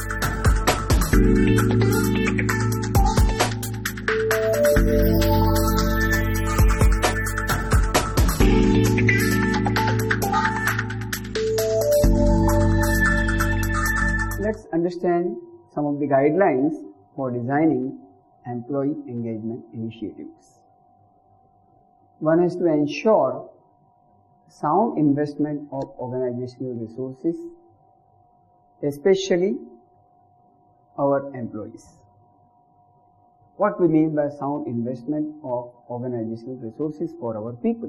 Let's understand some of the guidelines for designing employee engagement initiatives. One is to ensure sound investment of organizational resources, especially our employees. What we mean by sound investment of organizational resources for our people?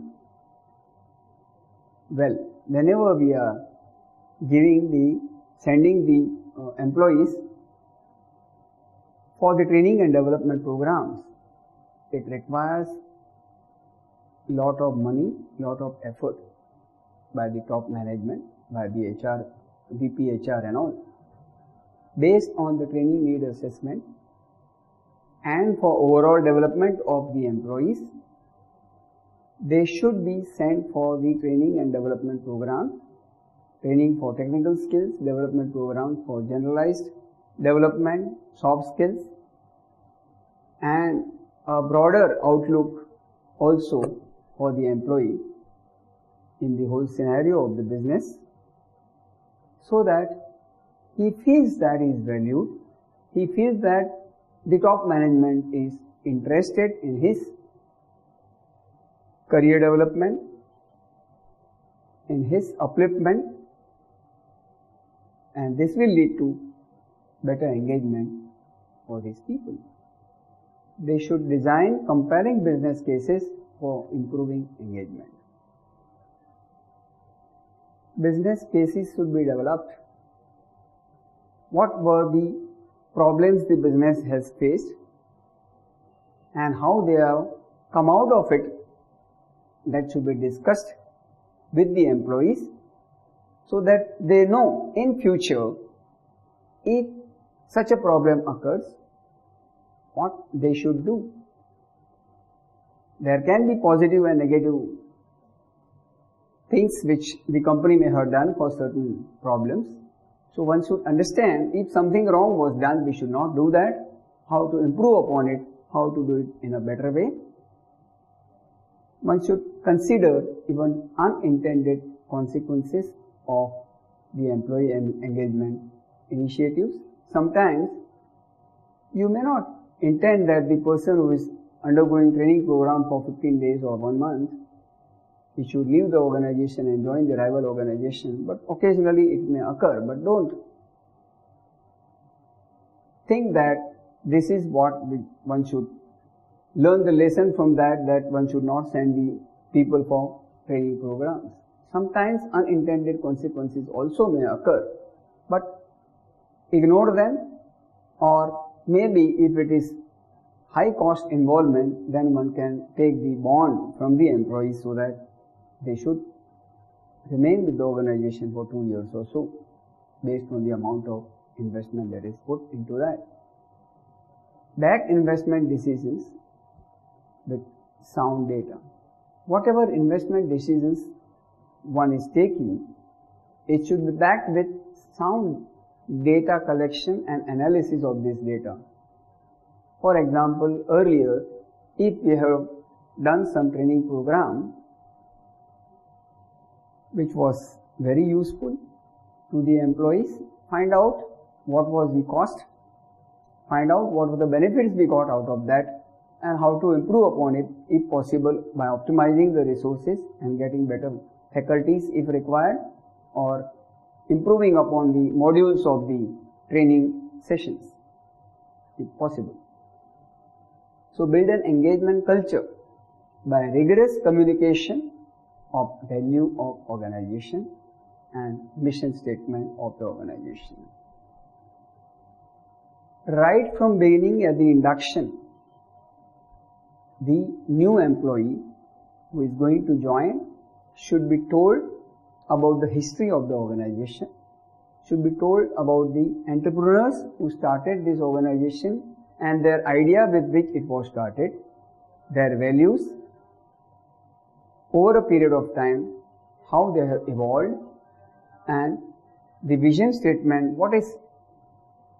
Well, whenever we are sending the employees for the training and development programs, it requires lot of money, lot of effort by the top management, by the HR, VP HR and all, based on the training need assessment and for overall development of the employees. They should be sent for the training and development program, training for technical skills, development program for generalized development, soft skills, and a broader outlook also for the employee in the whole scenario of the business, so that he feels that he is valued, he feels that the top management is interested in his career development, in his upliftment, and this will lead to better engagement for these people. They should design compelling business cases for improving engagement. Business cases should be developed. What were the problems the business has faced and how they have come out of it, that should be discussed with the employees, so that they know in future if such a problem occurs, what they should do. There can be positive and negative things which the company may have done for certain problems. So one should understand if something wrong was done, we should not do that, how to improve upon it, how to do it in a better way. One should consider even unintended consequences of the employee engagement initiatives. Sometimes you may not intend that the person who is undergoing training program for 15 days or 1 month, he should leave the organization and join the rival organization, but occasionally it may occur. But don't think that this is what one should learn the lesson from that one should not send the people for training programs. Sometimes unintended consequences also may occur, but ignore them, or maybe if it is high cost involvement, then one can take the bond from the employees so that they should remain with the organization for 2 years or so, based on the amount of investment that is put into that. Back investment decisions with sound data. Whatever investment decisions one is taking, it should be backed with sound data collection and analysis of this data. For example, earlier, if we have done some training program which was very useful to the employees, find out what was the cost, find out what were the benefits we got out of that, and how to improve upon it if possible by optimizing the resources and getting better faculties if required, or improving upon the modules of the training sessions if possible. So build an engagement culture by rigorous communication of value of organization and mission statement of the organization. Right from beginning at the induction, the new employee who is going to join should be told about the history of the organization, should be told about the entrepreneurs who started this organization and their idea with which it was started, their values, over a period of time, how they have evolved, and the vision statement, what is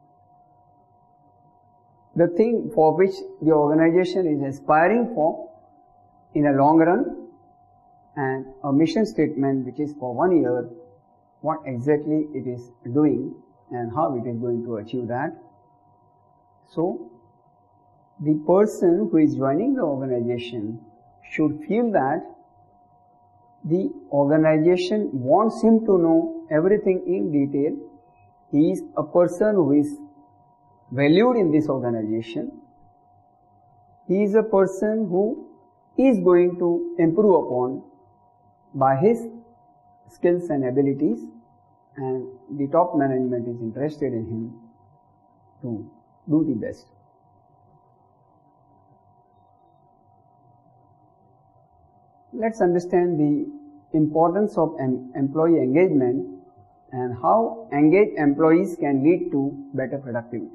the thing for which the organization is aspiring for in a long run, and a mission statement which is for 1 year, what exactly it is doing and how it is going to achieve that. So, the person who is joining the organization should feel that the organization wants him to know everything in detail. He is a person who is valued in this organization. He is a person who is going to improve upon by his skills and abilities, and the top management is interested in him to do the best. Let's understand the importance of employee engagement and how engaged employees can lead to better productivity.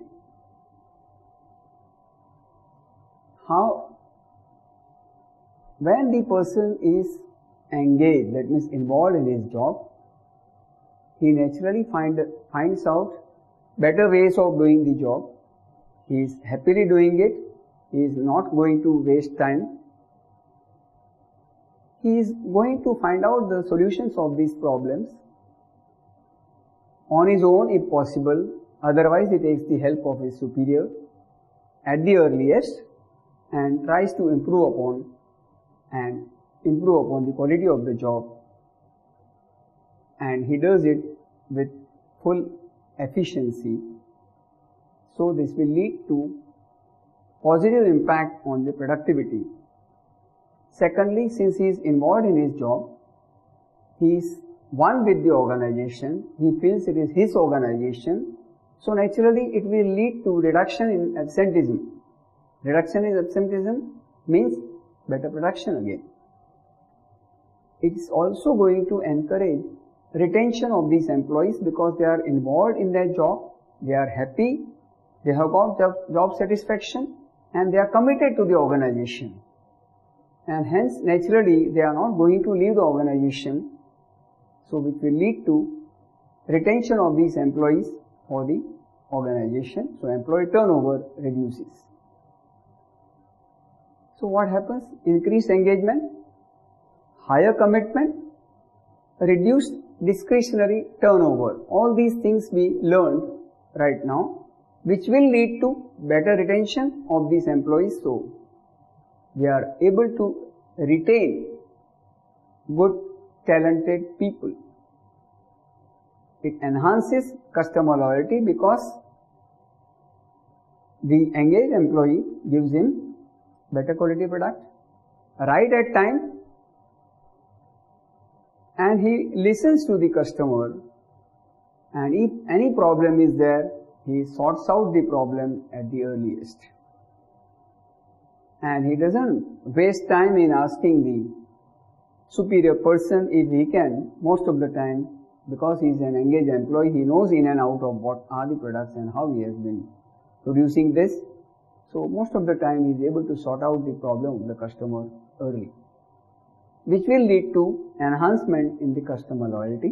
When the person is engaged, that means involved in his job, he naturally finds out better ways of doing the job. He is happily doing it. He is not going to waste time. He is going to find out the solutions of these problems on his own if possible. Otherwise, he takes the help of his superior at the earliest and tries to improve upon the quality of the job, and he does it with full efficiency. So this will lead to positive impact on the productivity. Secondly, since he is involved in his job, he is one with the organization, he feels it is his organization, so naturally it will lead to reduction in absenteeism. Reduction in absenteeism means better production again. It is also going to encourage retention of these employees because they are involved in their job, they are happy, they have got job satisfaction, and they are committed to the organization. And hence, naturally, they are not going to leave the organization, so which will lead to retention of these employees for the organization. So, employee turnover reduces. So, what happens? Increased engagement, higher commitment, reduced discretionary turnover. All these things we learned right now, which will lead to better retention of these employees. So, we are able to retain good, talented people. It enhances customer loyalty because the engaged employee gives him better quality product, right at time, and he listens to the customer, and if any problem is there, he sorts out the problem at the earliest. And he doesn't waste time in asking the superior person if he can. Most of the time, because he is an engaged employee, he knows in and out of what are the products and how he has been producing this. So most of the time he is able to sort out the problem of the customer early, which will lead to enhancement in the customer loyalty.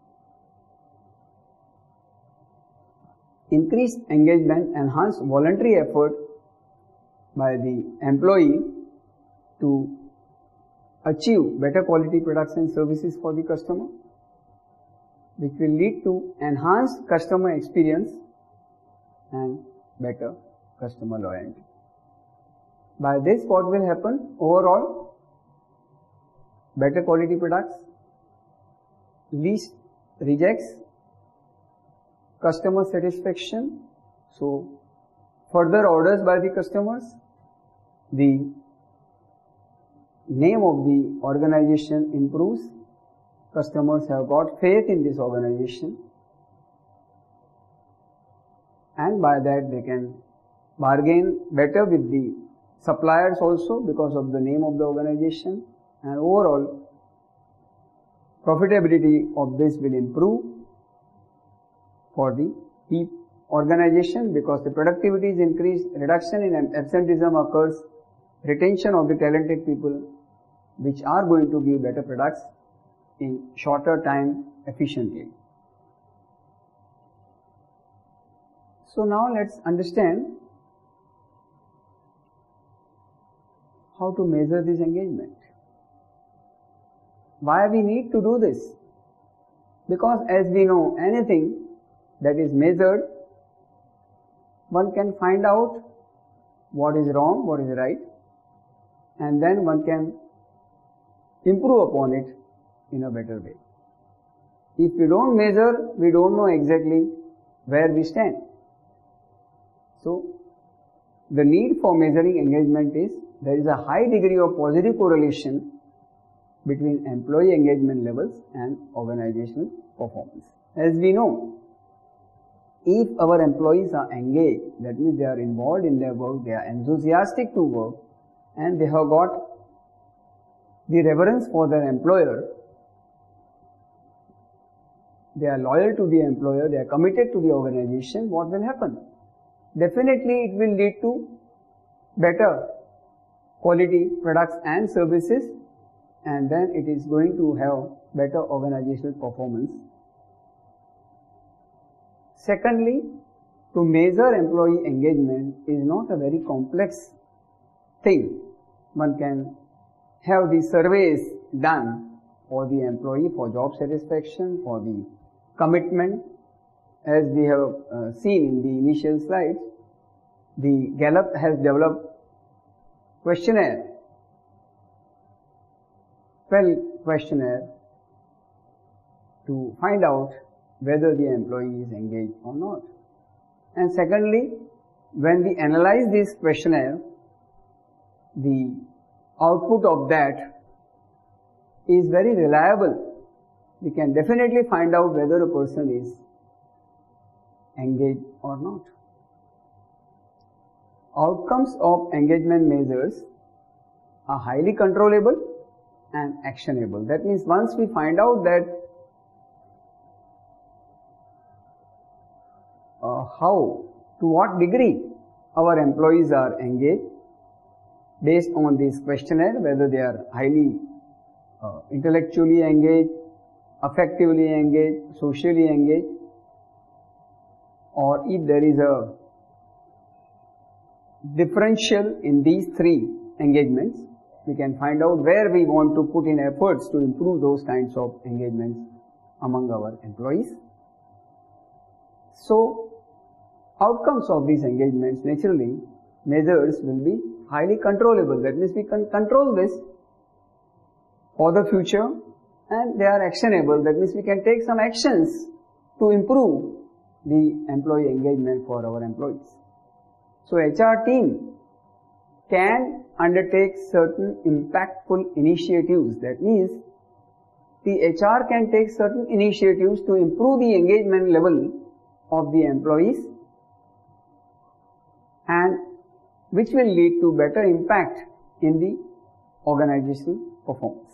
Increased engagement, enhanced voluntary effort by the employee to achieve better quality products and services for the customer, which will lead to enhanced customer experience and better customer loyalty. By this, what will happen? Overall, better quality products, least rejects, customer satisfaction, so further orders by the customers, the name of the organization improves, customers have got faith in this organization, and by that they can bargain better with the suppliers also because of the name of the organization, and overall profitability of this will improve for the organization because the productivity is increased, reduction in absenteeism occurs, retention of the talented people which are going to give better products in shorter time efficiently. So now let's understand how to measure this engagement. Why we need to do this? Because as we know, anything that is measured, one can find out what is wrong, what is right, and then one can improve upon it in a better way. If we don't measure, we don't know exactly where we stand. So, the need for measuring engagement is, there is a high degree of positive correlation between employee engagement levels and organizational performance. As we know, if our employees are engaged, that means they are involved in their work, they are enthusiastic to work, and they have got the reverence for their employer, they are loyal to the employer, they are committed to the organization, what will happen? Definitely it will lead to better quality products and services, and then it is going to have better organizational performance. Secondly, to measure employee engagement is not a very complex thing. One can have the surveys done for the employee, for job satisfaction, for the commitment. As we have seen in the initial slides, the Gallup has developed questionnaire, 12 questionnaire to find out whether the employee is engaged or not. And secondly, when we analyze this questionnaire, the output of that is very reliable. We can definitely find out whether a person is engaged or not. Outcomes of engagement measures are highly controllable and actionable. That means once we find out that to what degree our employees are engaged based on this questionnaire, whether they are highly intellectually engaged, affectively engaged, socially engaged, or if there is a differential in these three engagements, we can find out where we want to put in efforts to improve those kinds of engagements among our employees. So, outcomes of these engagements, naturally, measures will be highly controllable. That means we can control this for the future, and they are actionable. That means we can take some actions to improve the employee engagement for our employees. So HR team can undertake certain impactful initiatives. That means the HR can take certain initiatives to improve the engagement level of the employees, and which will lead to better impact in the organizational performance.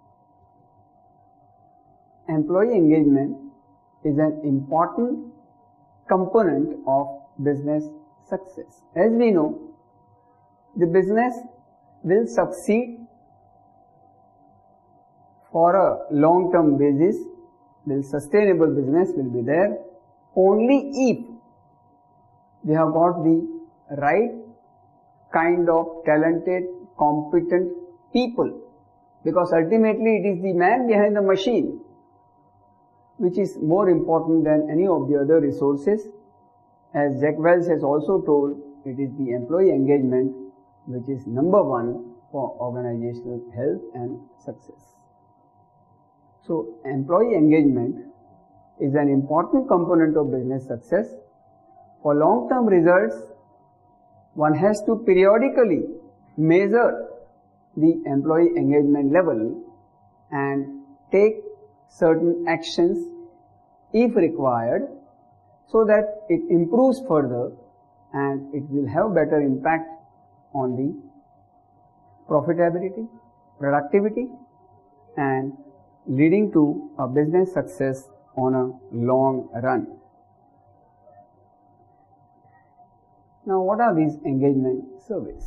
Employee engagement is an important component of business success. As we know, the business will succeed for a long-term basis, the sustainable business will be there only if we have got the right kind of talented, competent people, because ultimately it is the man behind the machine which is more important than any of the other resources. As Jack Welch has also told, it is the employee engagement which is number one for organizational health and success. So, employee engagement is an important component of business success. For long-term results, one has to periodically measure the employee engagement level and take certain actions if required, so that it improves further and it will have better impact on the profitability, productivity, and leading to a business success on a long run. Now, what are these engagement surveys?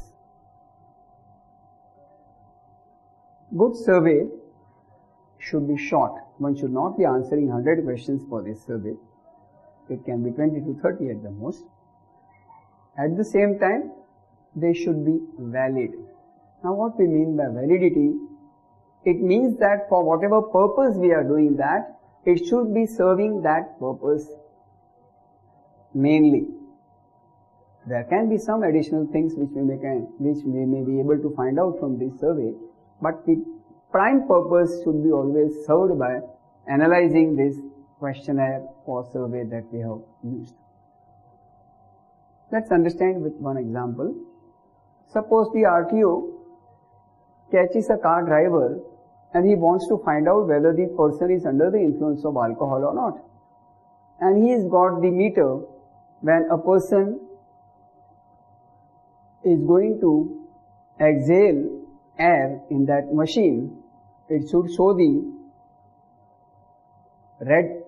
Good survey should be short. One should not be answering 100 questions for this survey. It can be 20 to 30 at the most. At the same time, they should be valid. Now what we mean by validity? It means that for whatever purpose we are doing that, it should be serving that purpose mainly. There can be some additional things which we may be able to find out from this survey, but the prime purpose should be always served by analyzing this questionnaire or survey that we have used. Let's understand with one example. Suppose the RTO catches a car driver and he wants to find out whether the person is under the influence of alcohol or not. And he has got the meter. When a person is going to exhale air in that machine, it should show the red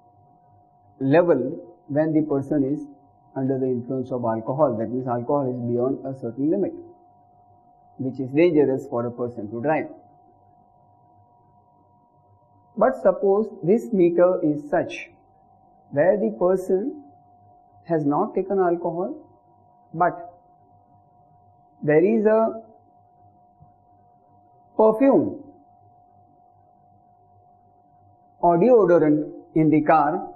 level when the person is under the influence of alcohol. That means alcohol is beyond a certain limit, which is dangerous for a person to drive. But suppose this meter is such where the person has not taken alcohol, but there is a perfume or deodorant in the car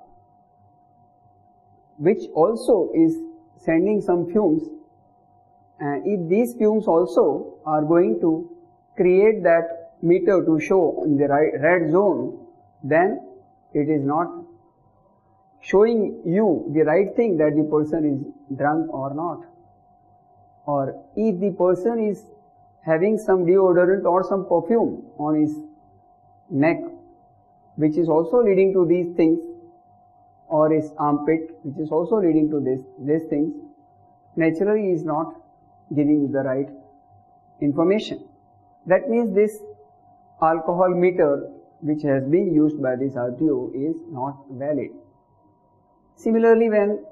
which also is sending some fumes, and if these fumes also are going to create that meter to show in the red zone, then it is not showing you the right thing that the person is drunk or not. Or if the person is having some deodorant or some perfume on his neck, which is also leading to these things, or his armpit, which is also leading to these things, naturally is not giving you the right information. That means this alcohol meter which has been used by this RTO is not valid. Similarly, when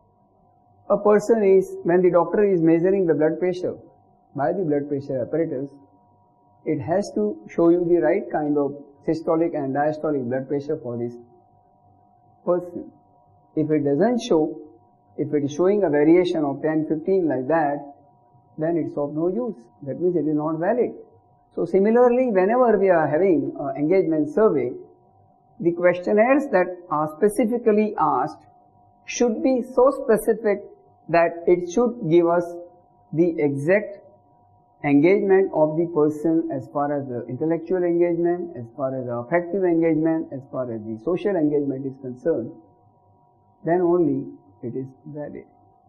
the doctor is measuring the blood pressure by the blood pressure apparatus, it has to show you the right kind of systolic and diastolic blood pressure for this person. If it doesn't show, if it is showing a variation of 10, 15 like that, then it's of no use. That means it is not valid. So similarly, whenever we are having an engagement survey, the questionnaires that are specifically asked should be so specific that it should give us the exact engagement of the person as far as the intellectual engagement, as far as the affective engagement, as far as the social engagement is concerned. Then only it is valid.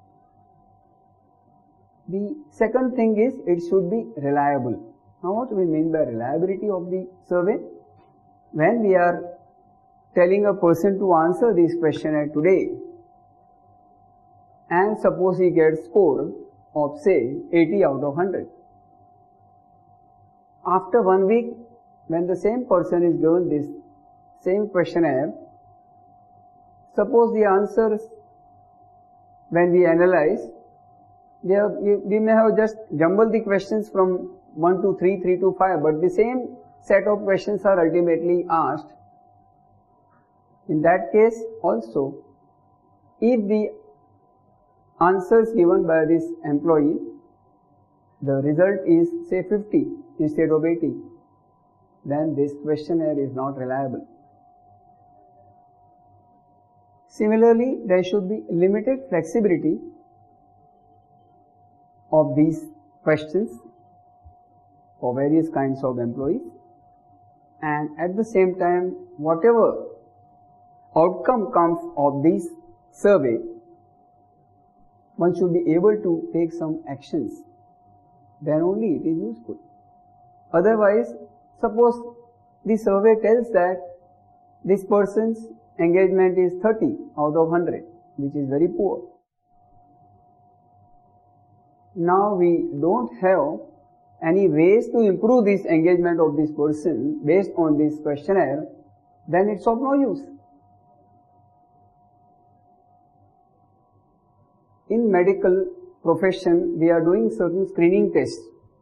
The second thing is it should be reliable. Now what do we mean by reliability of the survey? When we are telling a person to answer this questionnaire today, and suppose he gets score of say 80 out of 100. After 1 week, when the same person is given this same questionnaire, suppose the answers, when we analyze, we may have just jumbled the questions from 1 to 3, 3 to 5, but the same set of questions are ultimately asked. In that case also, if the answers given by this employee, the result is say 50 instead of 80, then this questionnaire is not reliable. Similarly, there should be limited flexibility of these questions for various kinds of employees, and at the same time, whatever outcome comes of this survey, one should be able to take some actions. Then only it is useful. Otherwise, suppose the survey tells that this person's engagement is 30 out of 100, which is very poor. Now we don't have any ways to improve this engagement of this person based on this questionnaire, then it's of no use. In medical profession, we are doing certain screening tests.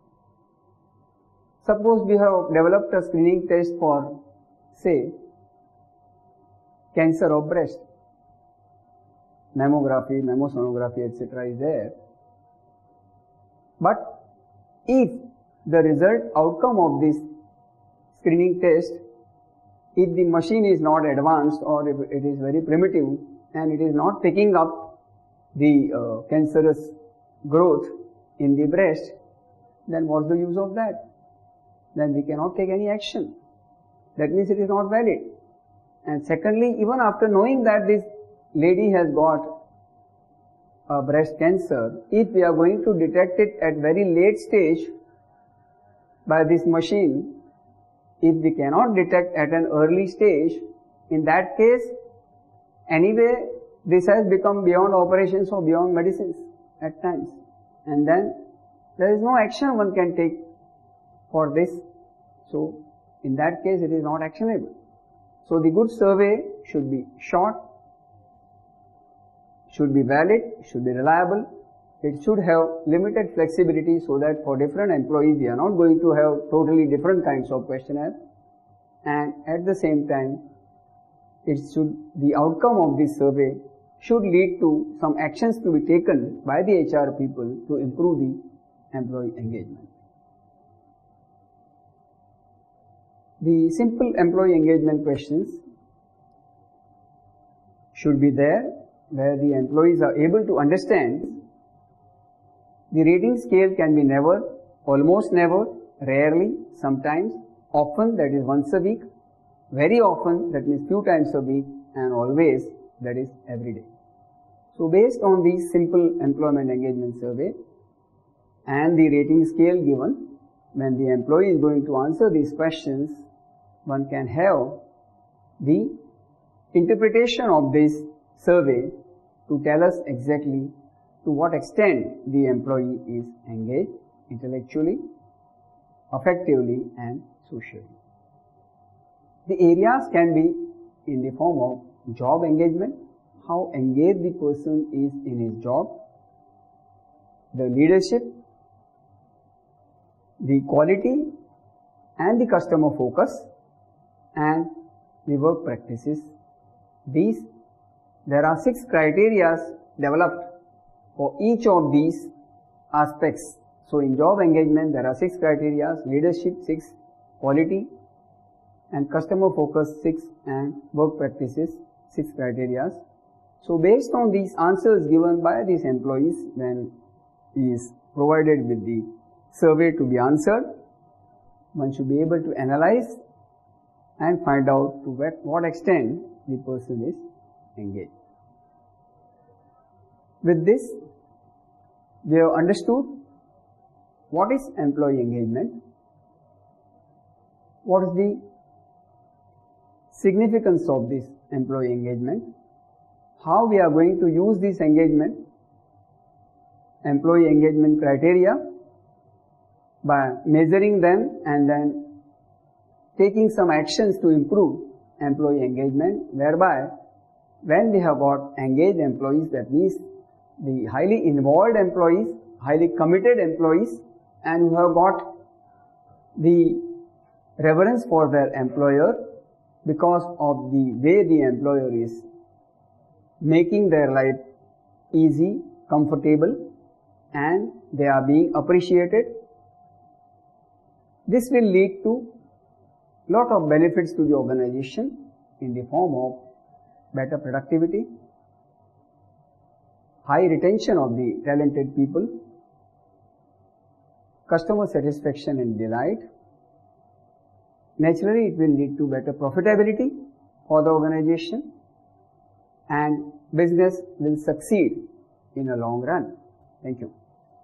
Suppose we have developed a screening test for, say, cancer of breast. Mammography, mammosonography, etc. is there. But if the result outcome of this screening test, if the machine is not advanced or if it is very primitive and it is not picking up the cancerous growth in the breast, then what's the use of that? Then we cannot take any action. That means it is not valid. And secondly, even after knowing that this lady has got a breast cancer, if we are going to detect it at very late stage by this machine, if we cannot detect at an early stage, in that case, anyway, this has become beyond operations or beyond medicines at times. And then there is no action one can take for this. So, in that case, it is not actionable. So, the good survey should be short, should be valid, should be reliable. It should have limited flexibility so that for different employees we are not going to have totally different kinds of questionnaires. And at the same time, the outcome of this survey should lead to some actions to be taken by the HR people to improve the employee engagement. The simple employee engagement questions should be there where the employees are able to understand. The rating scale can be never, almost never, rarely, sometimes, often, that is once a week, very often, that means few times a week, and always, that is every day. So based on these simple employment engagement survey and the rating scale given, when the employee is going to answer these questions, one can have the interpretation of this survey to tell us exactly to what extent the employee is engaged intellectually, affectively and socially. The areas can be in the form of job engagement, how engaged the person is in his job, the leadership, the quality and the customer focus and the work practices. There are 6 criteria developed for each of these aspects. So in job engagement there are 6 criteria, leadership 6, quality and customer focus 6 and work practices 6 criteria. So based on these answers given by these employees when he is provided with the survey to be answered, one should be able to analyze and find out to what extent the person is engaged. With this, we have understood what is employee engagement, what is the significance of this employee engagement, how we are going to use this engagement, employee engagement criteria by measuring them and then taking some actions to improve employee engagement, whereby when we have got engaged employees, that means the highly involved employees, highly committed employees and who have got the reverence for their employer because of the way the employer is making their life easy, comfortable and they are being appreciated. This will lead to lot of benefits to the organization in the form of better productivity, high retention of the talented people, customer satisfaction and delight. Naturally, it will lead to better profitability for the organization and business will succeed in a long run. Thank you.